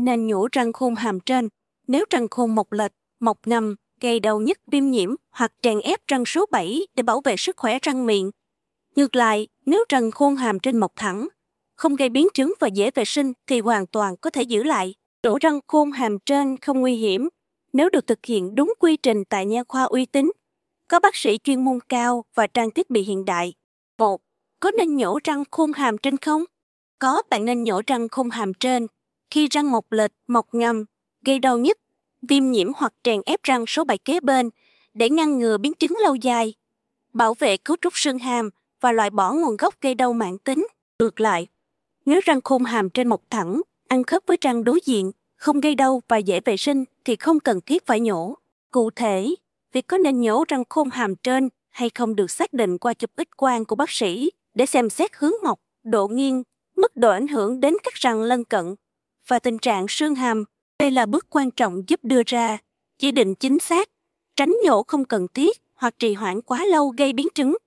nên nhổ răng khôn hàm trên. Nếu răng khôn mọc lệch, mọc ngầm, gây đau nhức, viêm nhiễm hoặc chèn ép răng số 7 để bảo vệ sức khỏe răng miệng. Ngược lại, nếu răng khôn hàm trên mọc thẳng, không gây biến chứng và dễ vệ sinh thì hoàn toàn có thể giữ lại. Nhổ răng khôn hàm trên không nguy hiểm nếu được thực hiện đúng quy trình tại nha khoa uy tín, có bác sĩ chuyên môn cao và trang thiết bị hiện đại. 1. Có nên nhổ răng khôn hàm trên không? Có, bạn nên nhổ răng khôn hàm trên khi răng mọc lệch, mọc ngầm, gây đau nhức, viêm nhiễm hoặc chèn ép răng số 7 kế bên để ngăn ngừa biến chứng lâu dài, bảo vệ cấu trúc xương hàm và loại bỏ nguồn gốc gây đau mãn tính. Ngược lại, nếu răng khôn hàm trên mọc thẳng, ăn khớp với răng đối diện, không gây đau và dễ vệ sinh thì không cần thiết phải nhổ. Cụ thể, việc có nên nhổ răng khôn hàm trên hay không được xác định qua chụp X-quang của bác sĩ để xem xét hướng mọc, độ nghiêng, mức độ ảnh hưởng đến các răng lân cận và tình trạng xương hàm. Đây là bước quan trọng giúp đưa ra chỉ định chính xác, tránh nhổ không cần thiết hoặc trì hoãn quá lâu gây biến chứng.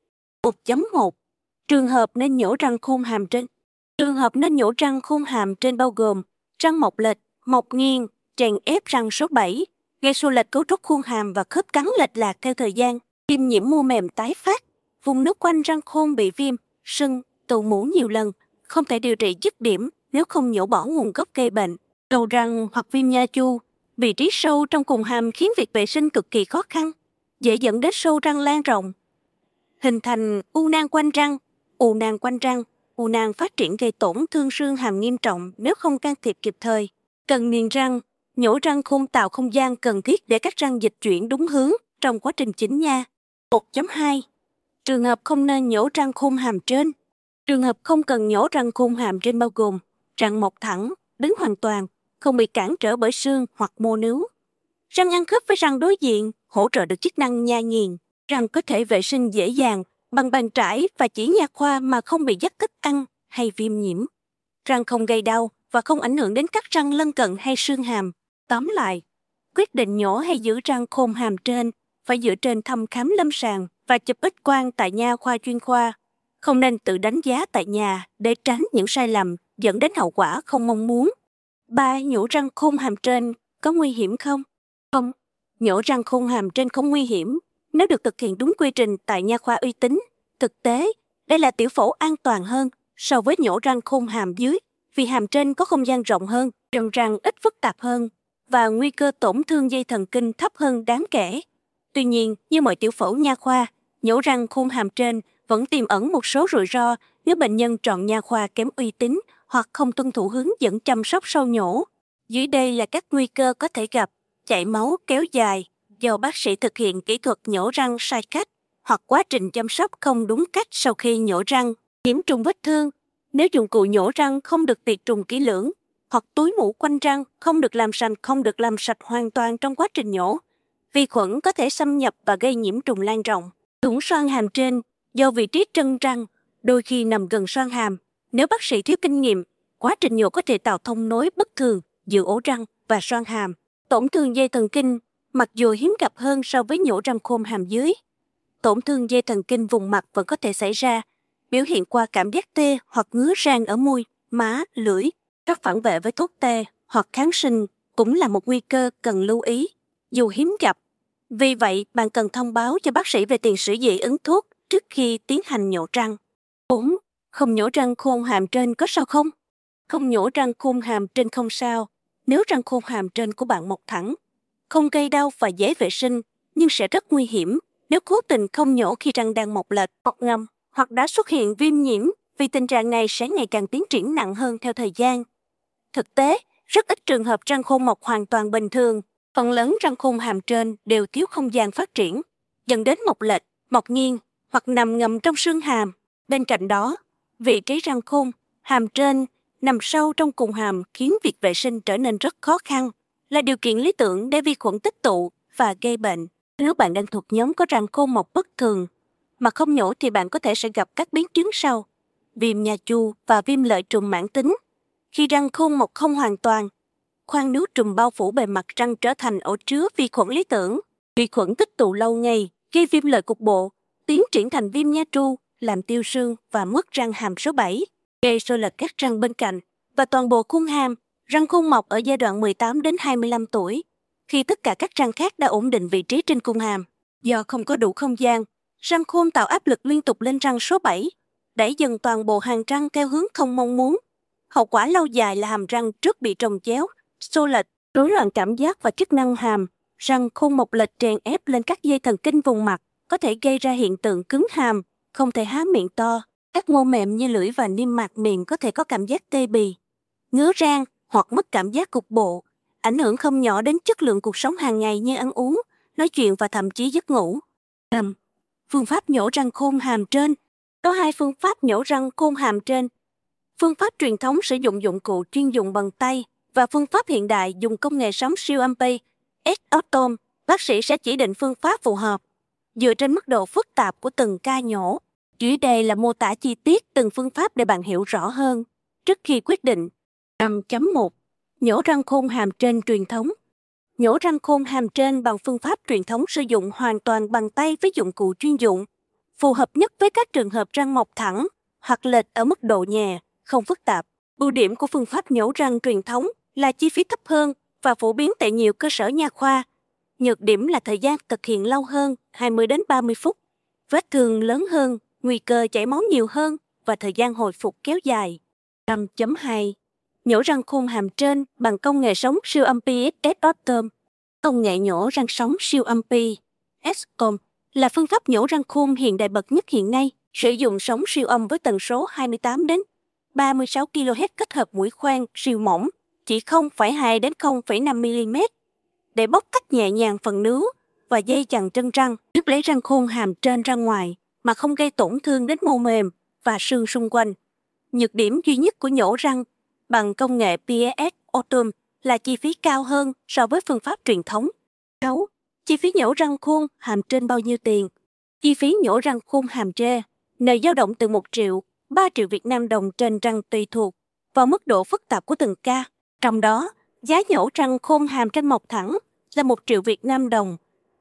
1.1. Trường hợp nên nhổ răng khôn hàm trên. Trường hợp nên nhổ răng khôn hàm trên bao gồm răng mọc lệch, mọc nghiêng, chèn ép răng số 7, gây xô lệch cấu trúc khuôn hàm và khớp cắn lệch lạc theo thời gian, viêm nhiễm mô mềm tái phát, vùng nước quanh răng khôn bị viêm, sưng, tụ mủ nhiều lần, không thể điều trị dứt điểm nếu không nhổ bỏ nguồn gốc gây bệnh. Đầu răng hoặc viêm nha chu, vị trí sâu trong cùng hàm khiến việc vệ sinh cực kỳ khó khăn, dễ dẫn đến sâu răng lan rộng, hình thành u nang quanh răng. U nang quanh răng, u nang phát triển gây tổn thương xương hàm nghiêm trọng nếu không can thiệp kịp thời. Cần niềng răng, nhổ răng khôn tạo không gian cần thiết để các răng dịch chuyển đúng hướng trong quá trình chỉnh nha. 1.2. Trường hợp không nên nhổ răng khôn hàm trên. Trường hợp không cần nhổ răng khôn hàm trên bao gồm răng mọc thẳng, đứng hoàn toàn, không bị cản trở bởi xương hoặc mô nướu. Răng ăn khớp với răng đối diện, hỗ trợ được chức năng nhai nghiền. Răng có thể vệ sinh dễ dàng bằng bàn trải và chỉ nha khoa mà không bị dắt thức ăn hay viêm nhiễm. Răng không gây đau và không ảnh hưởng đến các răng lân cận hay xương hàm. Tóm lại, quyết định nhổ hay giữ răng khôn hàm trên phải dựa trên thăm khám lâm sàng và chụp X-quang tại nha khoa chuyên khoa. Không nên tự đánh giá tại nhà để tránh những sai lầm dẫn đến hậu quả không mong muốn. 3. Nhổ răng khôn hàm trên có nguy hiểm không? Không, nhổ răng khôn hàm trên không nguy hiểm nếu được thực hiện đúng quy trình tại nha khoa uy tín. Thực tế, đây là tiểu phẫu an toàn hơn so với nhổ răng khôn hàm dưới vì hàm trên có không gian rộng hơn, răng răng ít phức tạp hơn và nguy cơ tổn thương dây thần kinh thấp hơn đáng kể. Tuy nhiên, như mọi tiểu phẫu nha khoa, nhổ răng khôn hàm trên vẫn tiềm ẩn một số rủi ro nếu bệnh nhân chọn nha khoa kém uy tín hoặc không tuân thủ hướng dẫn chăm sóc sau nhổ. Dưới đây là các nguy cơ có thể gặp: chảy máu kéo dài do bác sĩ thực hiện kỹ thuật nhổ răng sai cách hoặc quá trình chăm sóc không đúng cách sau khi nhổ răng, nhiễm trùng vết thương nếu dụng cụ nhổ răng không được tiệt trùng kỹ lưỡng, hoặc túi mũ quanh răng không được làm sạch hoàn toàn trong quá trình nhổ. Vi khuẩn có thể xâm nhập và gây nhiễm trùng lan rộng. Thủng xoang hàm trên do vị trí chân răng đôi khi nằm gần xoang hàm. Nếu bác sĩ thiếu kinh nghiệm, quá trình nhổ có thể tạo thông nối bất thường giữa ổ răng và xoang hàm. Tổn thương dây thần kinh mặc dù hiếm gặp hơn so với nhổ răng khôn hàm dưới. Tổn thương dây thần kinh vùng mặt vẫn có thể xảy ra, biểu hiện qua cảm giác tê hoặc ngứa rang ở môi, má, lưỡi. Các phản vệ với thuốc tê hoặc kháng sinh cũng là một nguy cơ cần lưu ý, dù hiếm gặp. Vì vậy, bạn cần thông báo cho bác sĩ về tiền sử dị ứng thuốc trước khi tiến hành nhổ răng. 4. Không nhổ răng khôn hàm trên có sao không? Không nhổ răng khôn hàm trên không sao nếu răng khôn hàm trên của bạn mọc thẳng, không gây đau và dễ vệ sinh, nhưng sẽ rất nguy hiểm nếu cố tình không nhổ khi răng đang mọc lệch, mọc ngầm hoặc đã xuất hiện viêm nhiễm, vì tình trạng này sẽ ngày càng tiến triển nặng hơn theo thời gian. Thực tế, rất ít trường hợp răng khôn mọc hoàn toàn bình thường. Phần lớn răng khôn hàm trên đều thiếu không gian phát triển, dẫn đến mọc lệch, mọc nghiêng hoặc nằm ngầm trong xương hàm. Bên cạnh đó, vị trí răng khôn hàm trên nằm sâu trong cùng hàm khiến việc vệ sinh trở nên rất khó khăn, là điều kiện lý tưởng để vi khuẩn tích tụ và gây bệnh. Nếu bạn đang thuộc nhóm có răng khôn mọc bất thường mà không nhổ thì bạn có thể sẽ gặp các biến chứng sau: viêm nha chu và viêm lợi trùng mãn tính. Khi răng khôn mọc không hoàn toàn, khoang nướu trùng bao phủ bề mặt răng trở thành ổ chứa vi khuẩn lý tưởng. Vi khuẩn tích tụ lâu ngày gây viêm lợi cục bộ, tiến triển thành viêm nha chu, làm tiêu xương và mất răng hàm số 7, gây xô lệch các răng bên cạnh và toàn bộ khuôn hàm, Răng khôn mọc ở giai đoạn 18 đến 25 tuổi, khi tất cả các răng khác đã ổn định vị trí trên cung hàm. Do không có đủ không gian, răng khôn tạo áp lực liên tục lên răng số 7, đẩy dần toàn bộ hàm răng theo hướng không mong muốn. Hậu quả lâu dài là hàm răng trước bị trồng chéo, xô lệch, rối loạn cảm giác và chức năng hàm. Răng khôn mọc lệch chèn ép lên các dây thần kinh vùng mặt, có thể gây ra hiện tượng cứng hàm, không thể há miệng to. Các mô mềm như lưỡi và niêm mạc miệng có thể có cảm giác tê bì, ngứa răng hoặc mất cảm giác cục bộ, ảnh hưởng không nhỏ đến chất lượng cuộc sống hàng ngày như ăn uống, nói chuyện và thậm chí giấc ngủ. Phương pháp nhổ răng khôn hàm trên. Có 2 phương pháp nhổ răng khôn hàm trên. Phương pháp truyền thống sử dụng dụng cụ chuyên dụng bằng tay và phương pháp hiện đại dùng công nghệ sóng siêu âm pi, S-Atom. Bác sĩ sẽ chỉ định phương pháp phù hợp dựa trên mức độ phức tạp của từng ca nhổ. Dưới đây là mô tả chi tiết từng phương pháp để bạn hiểu rõ hơn trước khi quyết định. 5.1. Nhổ răng khôn hàm trên truyền thống. Nhổ răng khôn hàm trên bằng phương pháp truyền thống sử dụng hoàn toàn bằng tay với dụng cụ chuyên dụng, phù hợp nhất với các trường hợp răng mọc thẳng hoặc lệch ở mức độ nhẹ, không phức tạp. Ưu điểm của phương pháp nhổ răng truyền thống là chi phí thấp hơn và phổ biến tại nhiều cơ sở nha khoa. Nhược điểm là thời gian thực hiện lâu hơn, 20 đến 30 phút, vết thương lớn hơn, nguy cơ chảy máu nhiều hơn và thời gian hồi phục kéo dài. 5.2. Nhổ răng khôn hàm trên bằng công nghệ sóng siêu âm pi S-Atom. Công nghệ nhổ răng sóng siêu âm pi S-Atom là phương pháp nhổ răng khôn hiện đại bậc nhất hiện nay, sử dụng sóng siêu âm với tần số 28 đến 36 kHz kết hợp mũi khoan siêu mỏng, chỉ 0,2 đến 0,5 mm để bóc tách nhẹ nhàng phần nướu và dây chằng chân răng, giúp lấy răng khôn hàm trên ra ngoài mà không gây tổn thương đến mô mềm và xương xung quanh. Nhược điểm duy nhất của nhổ răng bằng công nghệ PS-Atom là chi phí cao hơn so với phương pháp truyền thống. 6. Chi phí nhổ răng khôn hàm trên bao nhiêu tiền? Chi phí nhổ răng khôn hàm trên nơi dao động từ 1 triệu, 3 triệu Việt Nam đồng trên răng tùy thuộc vào mức độ phức tạp của từng ca. Trong đó, giá nhổ răng khôn hàm trên mọc thẳng là 1 triệu Việt Nam đồng.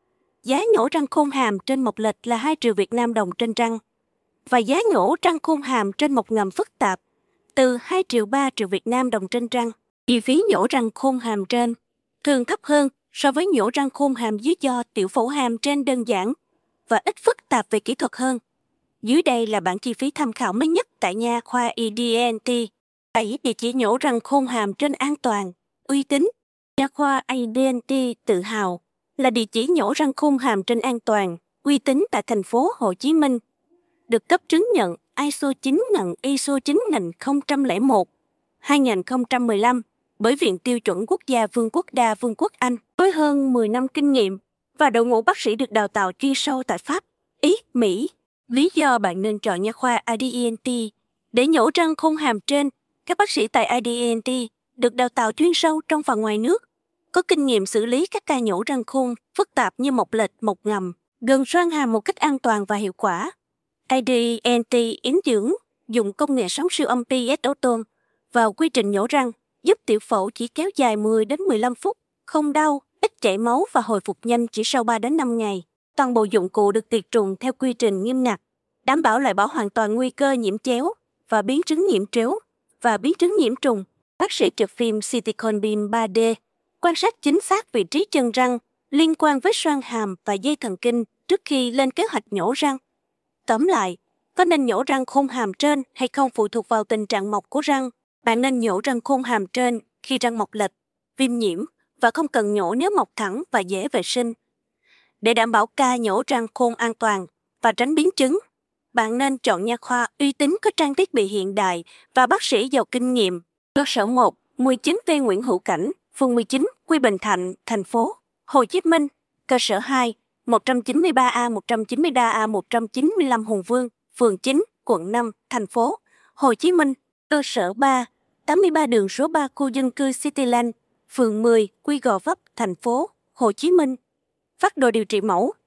Giá nhổ răng khôn hàm trên mọc lệch là 2 triệu Việt Nam đồng trên răng. Và giá nhổ răng khôn hàm trên mọc ngầm phức tạp từ 2 triệu 3 triệu Việt Nam đồng trên răng. Chi phí nhổ răng khôn hàm trên thường thấp hơn so với nhổ răng khôn hàm dưới do tiểu phẫu hàm trên đơn giản và ít phức tạp về kỹ thuật hơn. Dưới đây là bảng chi phí tham khảo mới nhất tại nha khoa ADNT. 7. Địa chỉ nhổ răng khôn hàm trên an toàn, uy tín. Nha khoa ADNT tự hào là địa chỉ nhổ răng khôn hàm trên an toàn, uy tín tại thành phố Hồ Chí Minh. Được cấp chứng nhận ISO 9000 ISO 9001 2015 bởi Viện Tiêu chuẩn Quốc gia Vương quốc Đa Vương quốc Anh, với hơn 10 năm kinh nghiệm và đội ngũ bác sĩ được đào tạo chuyên sâu tại Pháp, Ý, Mỹ. Lý do bạn nên chọn nha khoa ADNT để nhổ răng khôn hàm trên. Các bác sĩ tại ADNT được đào tạo chuyên sâu trong và ngoài nước, có kinh nghiệm xử lý các ca nhổ răng khôn phức tạp như mọc lệch, mọc ngầm, gần xoang hàm một cách an toàn và hiệu quả. ADNT Yến dưỡng dùng công nghệ sóng siêu âm PS-Atom vào quy trình nhổ răng, giúp tiểu phẫu chỉ kéo dài 10 đến 15 phút, không đau, ít chảy máu và hồi phục nhanh chỉ sau 3 đến 5 ngày. Toàn bộ dụng cụ được tiệt trùng theo quy trình nghiêm ngặt, đảm bảo loại bỏ hoàn toàn nguy cơ nhiễm chéo và biến chứng nhiễm trếu và biến chứng nhiễm trùng. Bác sĩ chụp phim Silicon Beam 3D, quan sát chính xác vị trí chân răng liên quan với xoang hàm và dây thần kinh trước khi lên kế hoạch nhổ răng. Tóm lại, có nên nhổ răng khôn hàm trên hay không phụ thuộc vào tình trạng mọc của răng. Bạn nên nhổ răng khôn hàm trên khi răng mọc lệch, viêm nhiễm và không cần nhổ nếu mọc thẳng và dễ vệ sinh. Để đảm bảo ca nhổ răng khôn an toàn và tránh biến chứng, bạn nên chọn nha khoa uy tín có trang thiết bị hiện đại và bác sĩ giàu kinh nghiệm. Cơ sở 1, 19V Nguyễn Hữu Cảnh, phường 19, Quy Bình Thạnh, thành phố Hồ Chí Minh. Cơ sở 2, 193A, 193A, 195 Hùng Vương, phường 9, quận 5, thành phố Hồ Chí Minh. Cơ sở 3, 83 đường số 3 khu dân cư Cityland, phường 10, Quy Gò Vấp, thành phố Hồ Chí Minh. Phác đồ điều trị mẫu,